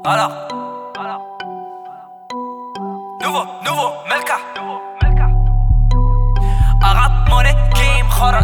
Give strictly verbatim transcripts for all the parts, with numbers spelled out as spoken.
Alors, nouveau, nouveau, Melka. Arab Money, Game Khorot.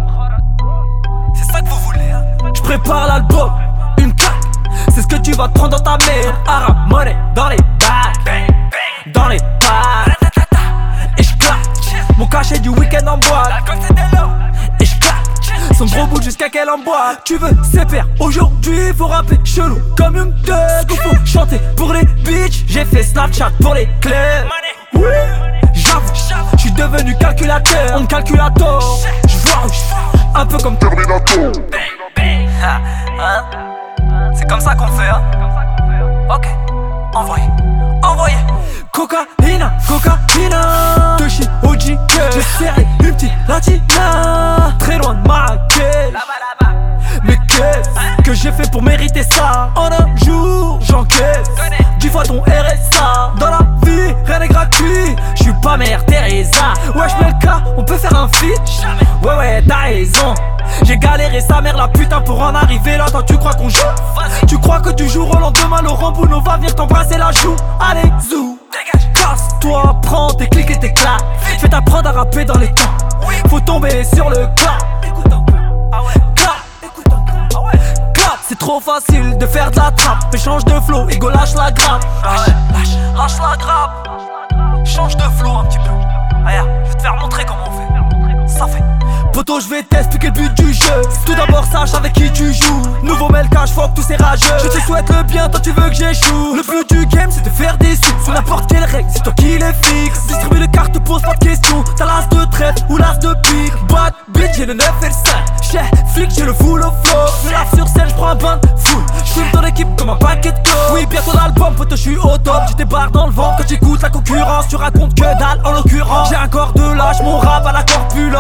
C'est ça que vous voulez, hein? J'prépare l'album, une claque, c'est ce que tu vas te prendre dans ta mère. Arab Money dans les bacs, dans les pattes. Et j'claque, mon cachet du week-end en boîte. Et j'claque, son gros bout jusqu'à qu'elle en boîte. Tu veux c'est faire aujourd'hui, faut rapper chelou comme une thug. Faut chanter pour les bitches, j'ai fait Snapchat pour les clubs. Oui, j'avoue, j'suis devenu calculateur. On calculator, j'vois rouge, un peu comme Terminator. Hein? C'est comme ça qu'on fait, hein? Ok, envoyez, envoyez. Cocaïna, cocaïna, de chez O G K. J'ai serré une petite latina, très loin de Marrakech. Mais qu'est-ce que j'ai fait pour mériter ça? En un jour, j'encaisse dix fois ton R S A. Dans la vie, rien n'est gratuit, j'suis pas mère Teresa. Ouais, j'mets le cas, on peut faire un feat. Ouais, ouais, t'as raison. J'ai galéré sa mère la putain pour en arriver là. Toi tu crois qu'on joue? Tu crois que du jour au lendemain Laurent Bounot va venir t'embrasser la joue? Allez, zou, casse-toi, prends tes clics et tes claques. Je vais t'apprendre à rapper dans les temps. Faut tomber sur le clap. Écoute un peu, ah ouais, clap. Écoute un peu, ah ouais, clap. C'est trop facile de faire de la trappe. Mais change de flow, ego lâche la grappe. Ah ouais, lâche, lâche la grappe. Change de flow un petit peu. Regarde, je vais te faire montrer comment on fait. Ça fait. Poto, je vais t'expliquer le but du jeu. Tout d'abord sache avec qui tu joues. Nouveau Melka, j'fuck tous ces rageux. Je te souhaite le bien, toi tu veux que j'échoue. Le but du game c'est de faire des sous. Sous n'importe quelle règle, c'est toi qui les fixe. Distribue les cartes, pose pas de questions. T'as l'as de traite ou l'as de pique. Bad bitch, j'ai le neuf et le cinq. J'ai flic, j'ai le full of flow. Je lave sur scène, j'prends un bain de full. J'fume ton équipe comme un paquet de clous. Oui, bientôt l'album, poto, j'suis au top. J'ai des barres dans le ventre quand j'écoute la concurrence. Tu racontes que dalle en l'occurrence. J'ai un corps de lâche, mon rap à la corpulence.